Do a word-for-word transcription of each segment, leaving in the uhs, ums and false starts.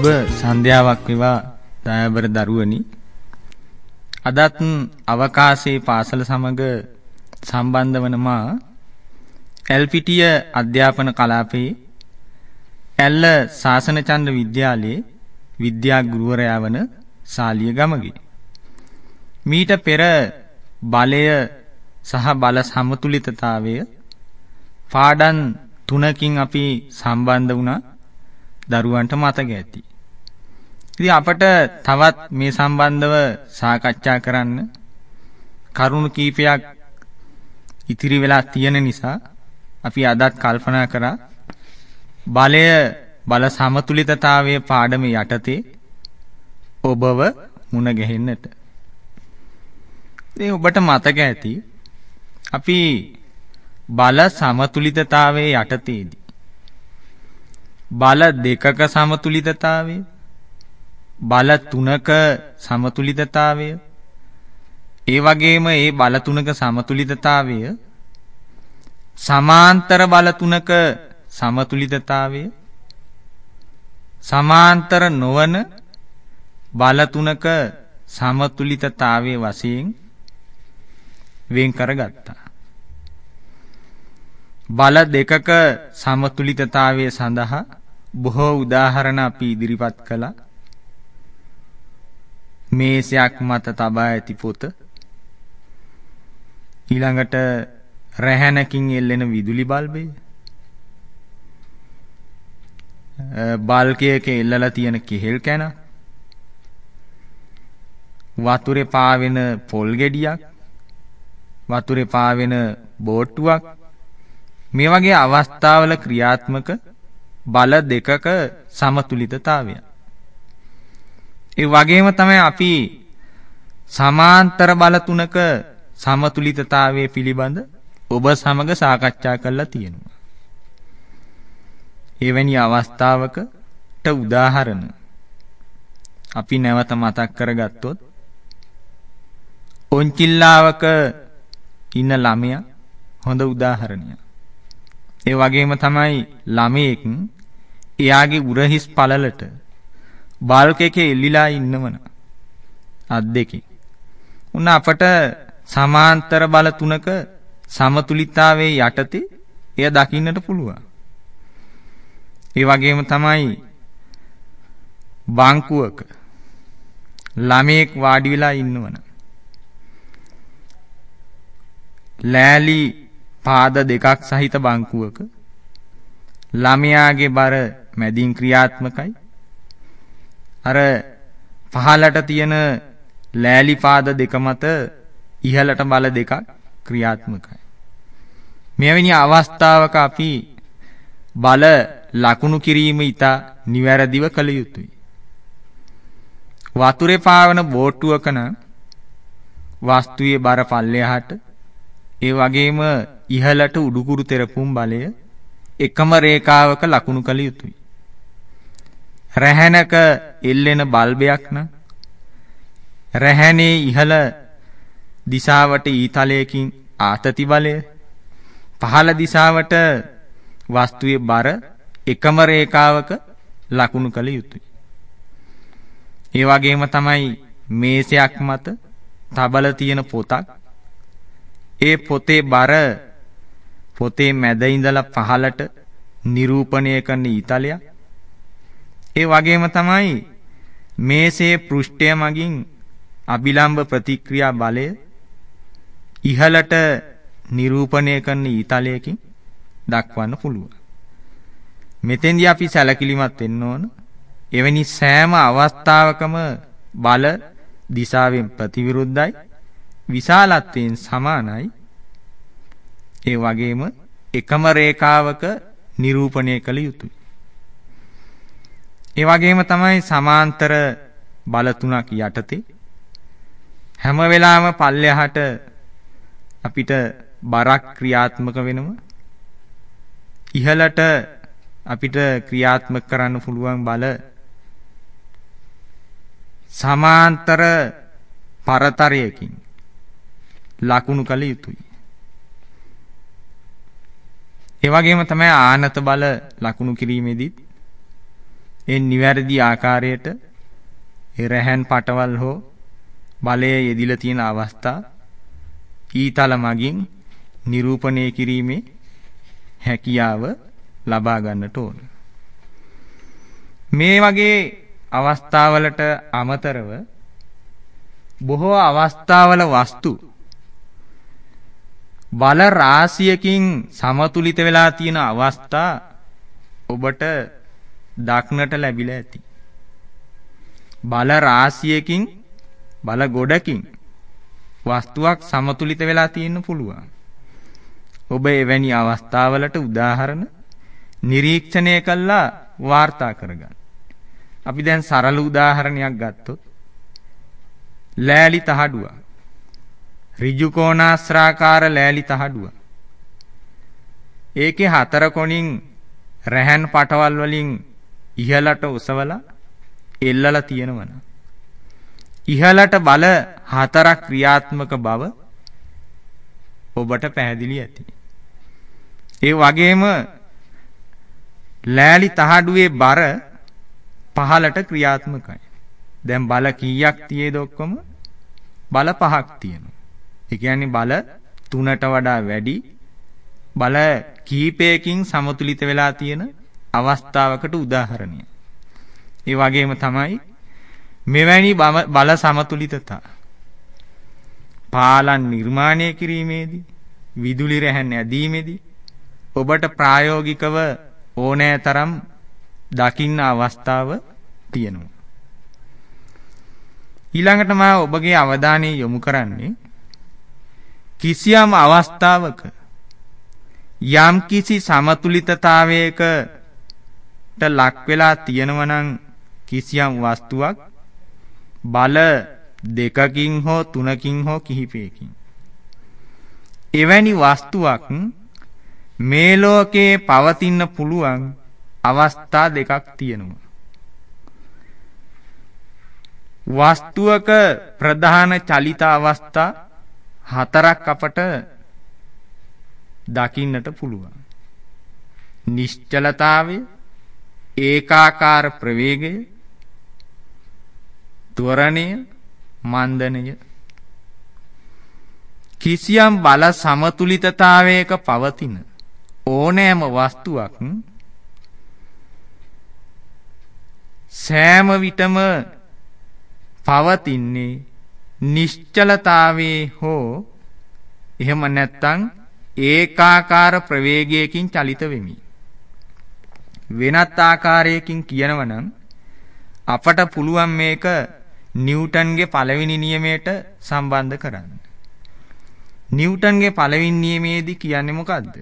සුබ සන්ධ්‍යාවක් වේවා දයාබර දරුවනි. අදත් අවකාශයේ පාසල සමග සම්බන්ධ වන මා එල්පිටිය අධ්‍යාපන කලාපයේ ඇල්ල ශාසනචන්ද්‍ර විද්‍යාලයේ විද්‍යා ගුරුවරයා වන සාලිය ගමගේ. මීට පෙර බලය සහ බල සමතුලිතතාවය පාඩම් තුනකින් අපි සම්බන්ධ වුණා. දරුවන්ට මතක ඇති. ඉතින් අපට තවත් මේ සම්බන්ධව සාකච්ඡා කරන්න කරුණු කීපයක් ඉතිරි වෙලා තියෙන නිසා අපි අදත් කල්පනා කරා බලය බල සමතුලිතතාවයේ පාඩමේ යටතේ ඔබව මුණ ගැහෙන්නට. ඉතින් ඔබට මතක ඇති අපි බල සමතුලිතතාවයේ යටතේදී බල දෙකක සමතුලිතතාවය, බල තුනක සමතුලිතතාවය, ඒ වගේම ඒ බල තුනක සමතුලිතතාවය සමාන්තර බල තුනක සමතුලිතතාවය, සමාන්තර නොවන බල තුනක සමතුලිතතාවයේ වශයෙන් වෙන් කරගත්තා. බල දෙකක සමතුලිතතාවය සඳහා බොහෝ උදාහරණ අපි ඉදිරිපත් කළා. මේසයක් මත තබා ඇති පොත, ඊළඟට රැහැනකින් එල්ලෙන විදුලි බල්බය, බල්කයක එල්ලලා තියෙන කෙහෙල් කැන, වතුරේ පාවෙන පොල් ගෙඩියක්, වතුරේ පාවෙන බෝට්ටුවක්, මේ වගේ අවස්ථාවල ක්‍රියාත්මක බල දෙකක සමතුලිතතාවය. ඒ වගේම තමයි අපි සමාන්තර බල තුනක සමතුලිතතාවයේ පිළිබඳ ඔබ සමග සාකච්ඡා කරලා තියෙනවා. එවැනි අවස්ථාවකට උදාහරණ අපි නැවත මතක් කරගත්තොත් ඔන්චිල්ලාවක ඉන්න ළමයා හොඳ උදාහරණයක්. ඒ වගේම තමයි ළමයෙක් එයාගේ උරහිස් පළලට බල්ක් එකේ එල්ලිලා ඉන්නවන අත් දෙකේ. උන්න අපට සමාන්තර බල තුනක සමතුලිතතාවයේ යටතේ එය දකින්නට පුළුවන්. ඒ වගේම තමයි බංකුවක ළමයෙක් වාඩි වෙලා ඉන්නවන ලෑලි පාද දෙකක් සහිත බංකුවක ළමයාගේ බර මැදින් ක්‍රියාත්මකයි. අර පහළට තියෙන ලෑලි පාද දෙක මත ඉහළට බල දෙකක් ක්‍රියාත්මකයි. මෙවැනි අවස්ථාවක අපි බල ලකුණු කිරීම ඉතා නිවැරදිව කළ යුතුයි. වතුරේ පාවන බෝට්ටුවක නම් වස්තුවේ බර පල්ලෙහාට, ඒ වගේම ඉහළට උඩුකුරු තෙරපුම් බලය එකම රේඛාවක ලකුණු කළ යුතුයි. රැහැනක එල්ලෙන බල්බයක් නම් රැහැනේ ඉහළ දිශාවට ඊතලයකින් ආතති බලය, පහළ දිශාවට වස්තුවේ බර එකම රේඛාවක ලකුණු කළ යුතුයි. ඒ වගේම තමයි මේසයක් මත තබල තියෙන පොතක්, ඒ පොතේ බර පොතේ මැද ඉඳලා පහළට නිරූපණය කරන ඊතලයක්. ඒ වගේම තමයි මේසේ පෘෂ්ඨය මගින් අභිලම්බ ප්‍රතික්‍රියා බලය ඉහළට නිරූපණය කරන ඊතලයකින් දක්වන්න පුළුවන්. මෙතෙන්දී අපි සැලකිලිමත් වෙන්න ඕන. එවැනි සෑම අවස්ථාවකම බල දිශාවෙන් ප්‍රතිවිරුද්ධයි, විශාලත්වයෙන් සමානයි, ඒ වගේම එකම රේඛාවක නිරූපණය කළ යුතුයි. ඒ වගේම තමයි සමාන්තර බල තුනක් යටතේ හැම වෙලාවෙම පල්ලෙහාට අපිට බරක් ක්‍රියාත්මක වෙනවා. ඉහළට අපිට ක්‍රියාත්මක කරන්න පුළුවන් බල සමාන්තර පරතරයකින් ලකුණු කළ යුතුයි. ඒ වගේම තමයි ආනත බල ලකුණු කිරීමේදී ඒ නිවැරදි ආකාරයට ඒ රැහන් පටවල් හෝ බලය යෙදිලා තියෙන අවස්ථා ඊතල මගින් නිරූපණය කිරීමේ හැකියාව ලබා ගන්නට ඕන. මේ වගේ අවස්ථාවලට අමතරව බොහෝ අවස්ථාවල වස්තු බල රාශියකින් සමතුලිත වෙලා තියෙන අවස්ථා ඔබට දක්නට ලැබිලා ඇති. බල රාශියකින් බල ගොඩකින් වස්තුවක් සමතුලිත වෙලා තියෙන්න පුළුවන්. ඔබ එවැනි අවස්ථාවලට උදාහරණ නිරීක්ෂණය කළා වාර්තා කරගන්න. අපි දැන් සරල උදාහරණයක් ගත්තොත් ලෑලි තහඩුව. ඍජු කෝණාශ්‍රාකාර ලෑලි තහඩුව. ඒකේ හතර කොණින් රැහන් පටවල් වලින් ඉහළට ඔසවලා එල්ලලා තියෙනවනම් ඉහළට බල හතරක් ක්‍රියාත්මක බව ඔබට පැහැදිලි ඇති. ඒ වගේම ලෑලි තහඩුවේ බර පහළට ක්‍රියාත්මකයි. දැන් බල කීයක් තියෙද ඔක්කොම? බල පහක් තියෙනවා. ඒ කියන්නේ බල තුනට වඩා වැඩි බල කීපයකින් සමතුලිත වෙලා තියෙන අවස්ථාවකට උදාහරණය. ඒ වගේම තමයි මෙවැනි බල සමතුලිතතා පාලන් නිර්මාණය කිරීමේදී විදුලි රැහන් ඇදීමේදී ඔබට ප්‍රායෝගිකව ඕනෑතරම් දකින්න අවස්ථාව තියෙනවා. ඊළඟට මම ඔබගේ අවධානය යොමු කරන්නේ කිසියම් අවස්ථාවක යම් කිසි සමතුලිතතාවයකට ලක් වෙලා තියෙනවා නම් කිසියම් වස්තුවක් බල දෙකකින් හෝ තුනකින් හෝ කිහිපයකින් එවැනි වස්තුවක් මේ ලෝකේ පවතින්න පුළුවන් අවස්ථා දෙකක් තියෙනවා. වස්තුවක ප්‍රධාන චලිත අවස්ථා හතරක් අපට දකින්නට පුළුවන්. නිශ්චලතාවය, ඒකාකාර ප්‍රවේගය, ත්වරණය, මන්දනය. කිසියම් බල සමතුලිතතාවයක පවතින ඕනෑම වස්තුවක් සෑම විටම පවතින්නේ නිශ්චලතාවයේ හෝ එහෙම නැත්නම් ඒකාකාර ප්‍රවේගයකින් චලිත වෙමි. වෙනත් ආකාරයකින් කියනවා නම් අපට පුළුවන් මේක නිව්ටන්ගේ පළවෙනි නියමයට සම්බන්ධ කරන්න. නිව්ටන්ගේ පළවෙනි නියමයේදී කියන්නේ මොකද්ද?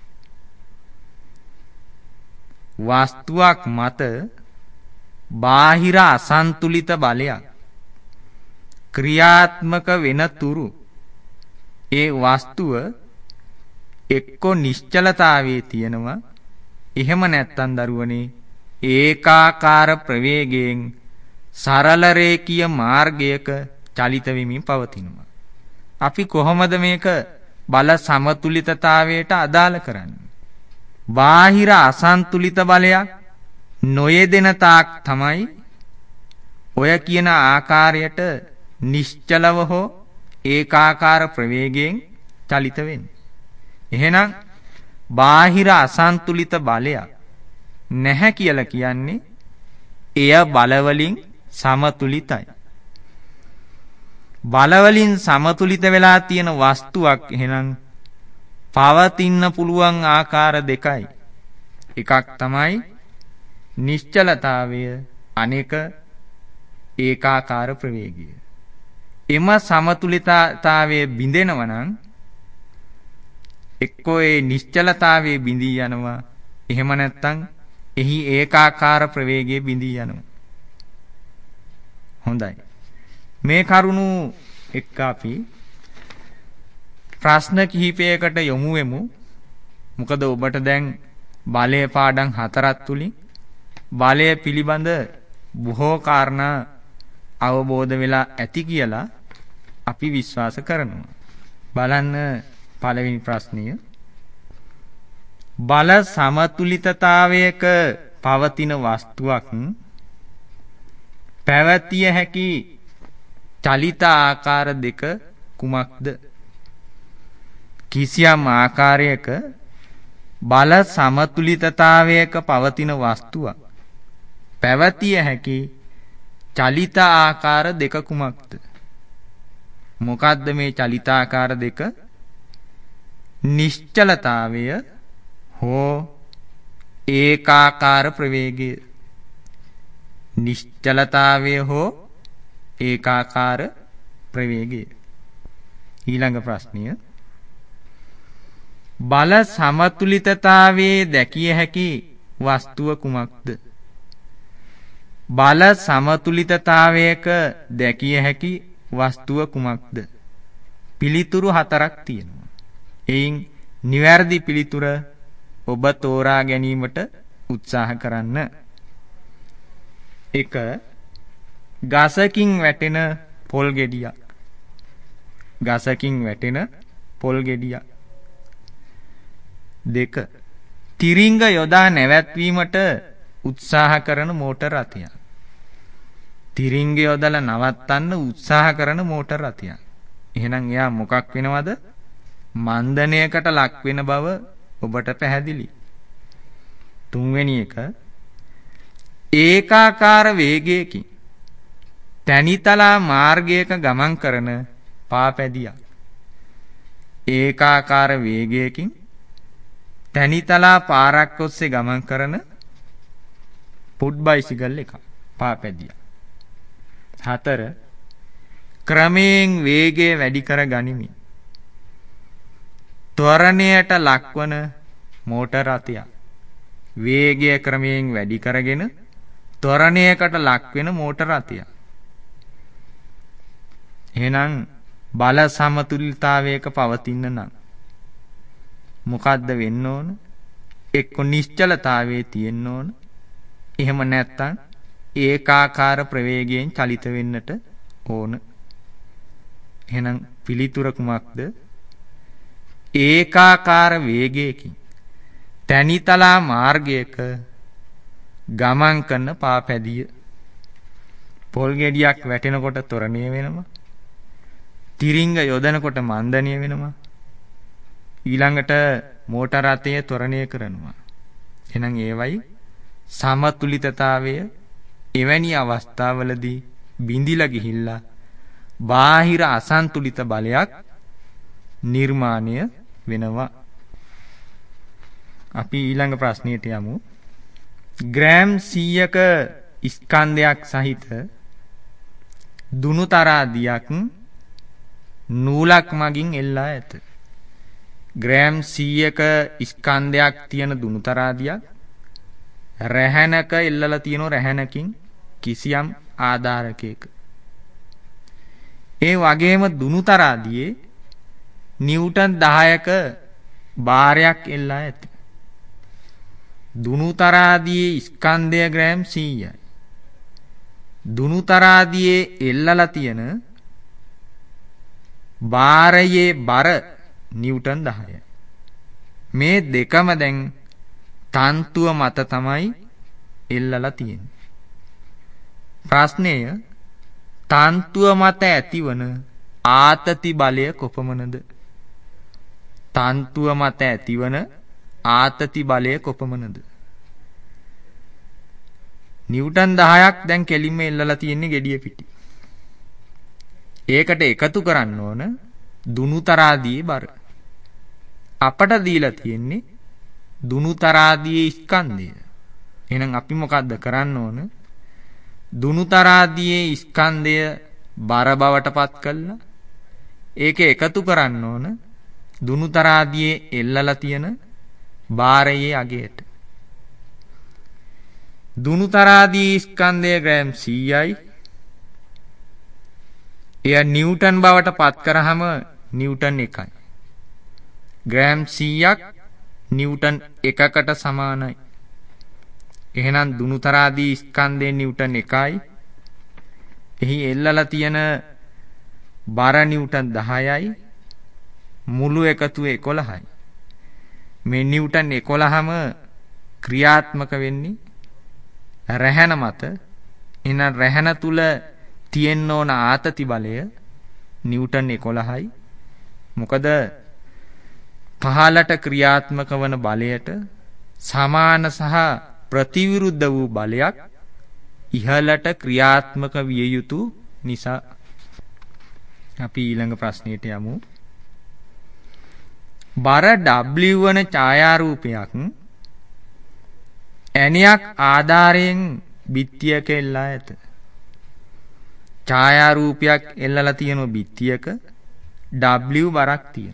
වස්තුවක් මත බාහිර අසන්තුලිත බලයක් ක්‍රියාත්මක වෙන තුරු ඒ වස්තුව එක්ක නිශ්චලතාවයේ තියෙනවා, එහෙම නැත්නම් දරුවනේ ඒකාකාර ප්‍රවේගයෙන් සරල රේඛීය මාර්ගයක චලිත වෙමින් පවතිනවා. අපි කොහොමද මේක බල සමතුලිතතාවයට අදාළ කරන්නේ? බාහිර අසන්තුලිත බලයක් නොයෙදෙන තාක් තමයි ඔය කියන ආකාරයට නිශ්චලව හෝ ඒකාකාර ප්‍රවේගයෙන් චලිත වෙන්නේ. එහෙනම් බාහිර අසන්තුලිත බලයක් නැහැ කියලා කියන්නේ එය බලවලින් සමතුලිතයි. බලවලින් සමතුලිත වෙලා තියෙන වස්තුවක් එහෙනම් පවතින්න පුළුවන් ආකාර දෙකයි. එකක් තමයි නිශ්චලතාවය, අනෙක ඒකාකාර ප්‍රවේගය. එම සමතුලිතතාවයේ බිඳෙනවා නම් එක්කෝ ඒ නිශ්චලතාවයේ බිඳී යනවා, එහෙම නැත්නම් එහි ඒකාකාර ප්‍රවේගයේ බිඳී යනවා. හොඳයි. මේ කරුණු එක්ක අපි ප්‍රශ්න කිහිපයකට යොමු වෙමු. මොකද ඔබට දැන් බලය පාඩම් හතරක් තුලින් බලය පිළිබඳ බොහෝ කාරණා අවබෝධ වෙලා ඇති කියලා අපි විශ්වාස කරනවා. බලන්න පළවෙනි ප්‍රශ්නය. බල සමතුලිතතාවයක පවතින වස්තුවක් පැවතිය හැකි චලිත ආකාර දෙක කුමක්ද? කිසියම් ආකාරයක බල සමතුලිතතාවයක පවතින වස්තුවක් පැවතිය හැකි චලිත ආකාර දෙක කුමක්ද? මොකද්ද මේ චලිත ආකාර දෙක? නිශ්චලතාවය හෝ ඒකාකාර ප්‍රවේගය. නිශ්චලතාවය හෝ ඒකාකාර ප්‍රවේගය. ඊළඟ ප්‍රශ්නය බල සමතුලිතතාවයේ දැකිය හැකි වස්තුව කුමක්ද? බල සමතුලිතතාවයක දැකිය හැකි වස්තුව කුමක්ද? පිළිතුරු හතරක් තියෙනවා. එයින් නිවැරදි පිළිතුර ඔබ තෝරා ගැනීමට උත්සාහ කරන්න. එක. ගසකින් වැටෙන පොල් ගෙඩියක්. ගසකින් වැටෙන පොල් ගෙඩියක්. දෙක. තිරිංග යොදා නැවැත්වීමට උත්සාහ කරන මෝටර රථයක්. තිරිංග යොදලා නවත්තන්න උත්සාහ කරන මෝටර රථයක්. එහෙනම් එයා මොකක් වෙනවද? මන්දනයකට ලක් වෙන බව ඔබට පැහැදිලි. තුන්වෙනි එක ඒකාකාර වේගයකින් තනිතලා මාර්ගයක ගමන් කරන පාපැදියක්. ඒකාකාර වේගයකින් තනිතලා පාරක් ඔස්සේ ගමන් කරන ෆුට් බයිසිකල් එක පාපැදියක්. හතර ක්‍රමයෙන් වේගය වැඩි කර ගනිමින් ත්වරණයට ලක්වන මෝටර රථයක්. වේගය ක්‍රමයෙන් වැඩි කරගෙන ත්වරණයකට ලක්වෙන මෝටර රථයක්. එහෙනම් බල සමතුලිතතාවයක පවතින්න නම් මොකද්ද වෙන්න ඕන? එක්ක නිශ්චලතාවයේ තියෙන්න ඕන. එහෙම නැත්නම් ඒකාකාර ප්‍රවේගයෙන් චලිත වෙන්නට ඕන. එහෙනම් පිළිතුර කුමක්ද? ඒකාකාර වේගයකින් තනිතලා මාර්ගයක ගමන් කරන පාපැදිය. පොල් ගෙඩියක් වැටෙනකොට ත්වරණය වෙනවා. තිරිංග යොදනකොට මන්දනය වෙනවා. ඊළඟට මෝටර රථය ත්වරණය කරනවා. එහෙනම් ඒවයි සමතුලිතතාවය එවැනි අවස්ථාවලදී බිඳිලා ගිහිල්ලා බාහිර අසන්තුලිත බලයක් නිර්මාණය වෙනවා. අපි ඊළඟ ප්‍රශ්නයට යමු. ග්‍රෑම් සීයක ස්කන්ධයක් සහිත දුනු තරාදියක් නූලක් මගින් එල්ලා ඇත. ග්‍රෑම් සීයක ස්කන්ධයක් තියෙන දුනු තරාදියක් රැහැනක එල්ලලා තියෙන රැහැනකින් කිසියම් ආධාරකයක. ඒ වගේම දුනු තරාදියේ නිව්ටන් දහයක භාරයක් එල්ලා ඇත. දුනු තරාදියේ ස්කන්ධය ග්‍රෑම් සීයයි. දුනු තරාදියේ එල්ලලා තියෙන භාරයේ බර නිව්ටන් දහයයි. මේ දෙකම දැන් තන්තුව මත තමයි එල්ලලා තියෙන්නේ. ප්‍රශ්නය තන්තුව මත ඇතිවන ආතති බලය කොපමණද? තන්තුව මත ඇතිවන ආතති බලය කොපමණද? නිව්ටන් දහයක් දැන් කෙලින්ම එල්ලලා තියෙන්නේ gediya පිටි. ඒකට එකතු කරන්න ඕන දුනු තරාදියේ බර. අපට දීලා තියෙන්නේ දුනු තරාදියේ ස්කන්ධය. එහෙනම් අපි මොකද්ද කරන්න ඕන? දුනු තරාදියේ ස්කන්ධය බර බවට පත් කළා. ඒක එකතු කරන්න ඕන දුනු තරාදියේ එල්ලලා තියෙන භාරයේ අගයට. දුනු තරාදී ස්කන්ධය ග්‍රෑම් සීයයි. එය නිව්ටන් බවට පත් කරාම නිව්ටන් එකයි. ග්‍රෑම් සීයක් නිව්ටන් එකකට සමානයි. එහෙනම් දුනු තරාදී ස්කන්ධයේ නිව්ටන් එකයි. එහි එල්ලලා තියෙන බර නිව්ටන් දහයයි. මුළු එකතුව එකොළහයි. මේ නිව්ටන් එකොළහම ක්‍රියාත්මක වෙන්නේ රැහැන මත එන රැහැන තුල තියෙන්න ඕන ආතති බලය නිව්ටන් එකොළහයි. මොකද පහළට ක්‍රියාත්මක වන බලයට සමාන සහ ප්‍රතිවිරුද්ධ වූ බලයක් ඉහළට ක්‍රියාත්මක විය යුතු නිසා. අපි ඊළඟ ප්‍රශ්නයට යමු. බර W වන ඡායාරූපයක් ඇණයක් ආධාරයෙන් බිත්තියක එල්ලා ඇත. ඡායාරූපයක් එල්ලලා තියෙන බිත්තියක W බරක් තියෙන.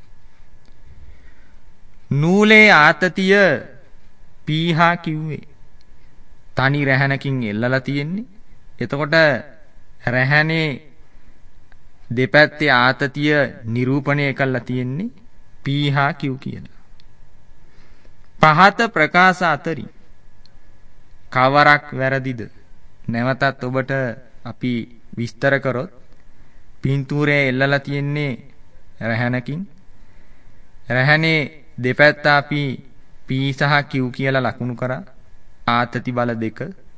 නූලේ ආතතිය P හා කිව්වේ තනි රැහැනකින් එල්ලලා තියෙන්නේ. එතකොට රැහැනේ දෙපැත්තේ ආතතිය නිරූපණය කරලා තියෙන්නේ P හා Q කියලා. පහත ප්‍රකාශ අතරින් කවරක් වැරදිද? නැවතත් ඔබට අපි විස්තර කරොත් පින්තූරයේ එල්ලලා තියෙන්නේ රැහැනකින්. රැහැනේ දෙපැත්ත අපි P සහ Q කියලා ලකුණු කරා. ආතති බල දෙක.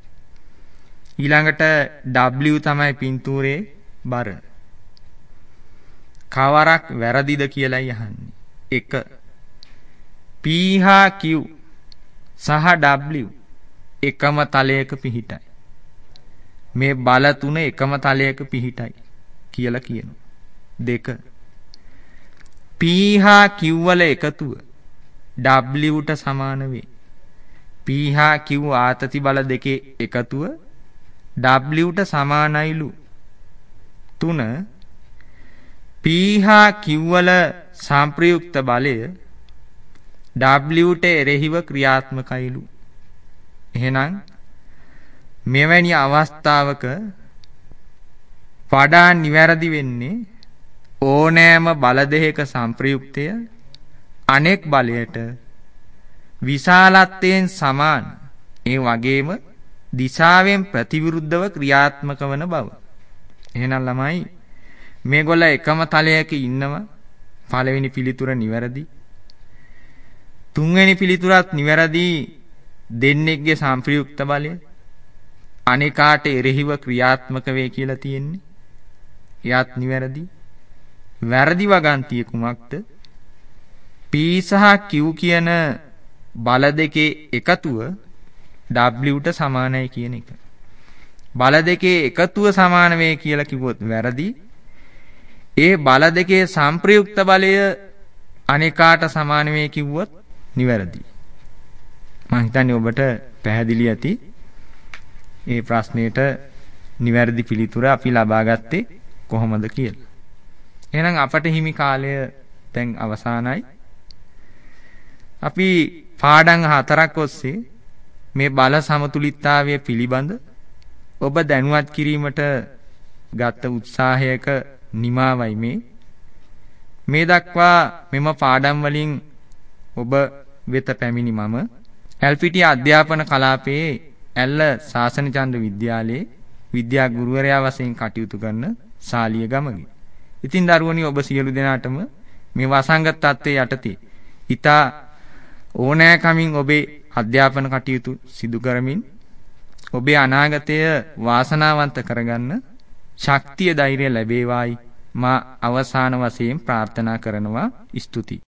ඊළඟට W තමයි පින්තූරයේ බර. කවරක් වැරදිද කියලායි අහන්නේ. එක P හා Q සහ W එකම තලයක පිහිටයි. මේ බල තුන එකම තලයක පිහිටයි කියලා කියනවා. දෙක P හා Q වල එකතුව W ට සමාන වේ. P හා Q ආතති බල දෙකේ එකතුව W ට සමානයිලු. තුන P හා Q වල සංප්‍රයුක්ත බලය W ට එරෙහිව ක්‍රියාත්මකයිලු. එහෙනම් මෙවැනි අවස්ථාවක වඩා නිවැරදි වෙන්නේ ඕනෑම බල දෙකක සංප්‍රයුක්තය අනෙක් බලයට විශාලත්වයෙන් සමාන ඒ වගේම දිශාවෙන් ප්‍රතිවිරුද්ධව ක්‍රියාත්මක වන බව. එහෙනම් ළමයි මේගොල්ල එකම තලයක ඉන්නවා. පළවෙනි පිළිතුර නිවැරදි. තුන්වෙනි පිළිතුරත් නිවැරදි. දෙන්නෙක්ගේ සංප්‍රයුක්ත බලය අනිකාට එරෙහිව ක්‍රියාත්මක වේ කියලා තියෙන්නේ. එයත් නිවැරදි. වැරදි වගන්තිය කුමක්ද? P සහ Q කියන බල දෙකේ එකතුව W ට සමානයි කියන එක. බල දෙකේ එකතුව සමාන වේ කියලා කිව්වොත් වැරදි. ඒ බල දෙකේ සංප්‍රයුක්ත බලය අනිකාට සමාන වේ කිව්වොත් නිවැරදි. මම හිතන්නේ ඔබට පැහැදිලි ඇති. මේ ප්‍රශ්නෙට නිවැරදි පිළිතුර අපි ලබා ගත්තේ කොහොමද කියලා. එහෙනම් අපට හිමි කාලය දැන් අවසానයි. අපි පාඩම් හතරක් ඔස්සේ මේ බල සමතුලිතතාවය පිළිබඳ ඔබ දැනුවත් කිරීමට ගත උත්සාහයක නිමාවයි මේ. මේ දක්වා මෙම පාඩම් වලින් ඔබ වෙත පැමිණි මම ඇල්පිටිය අධ්‍යාපන කලාපයේ ඇල්ල ශාසනචන්ද්‍ර විද්‍යාලයේ විද්‍යා ගුරුවරයා වශයෙන් කටයුතු කරන සාලිය ගමගේ. ඉතින් දරුවනි ඔබ සියලු දෙනාටම මේ වසංගත තත්ත්වයේ යටතේ ඊතා ඕනෑකමින් ඔබේ අධ්‍යාපන කටයුතු සිදු කරමින් ඔබේ අනාගතය වාසනාවන්ත කරගන්න ශක්තිය ධෛර්යය ලැබේවායි මා අවසාන වශයෙන් ප්‍රාර්ථනා කරනවා. ස්තුතියි.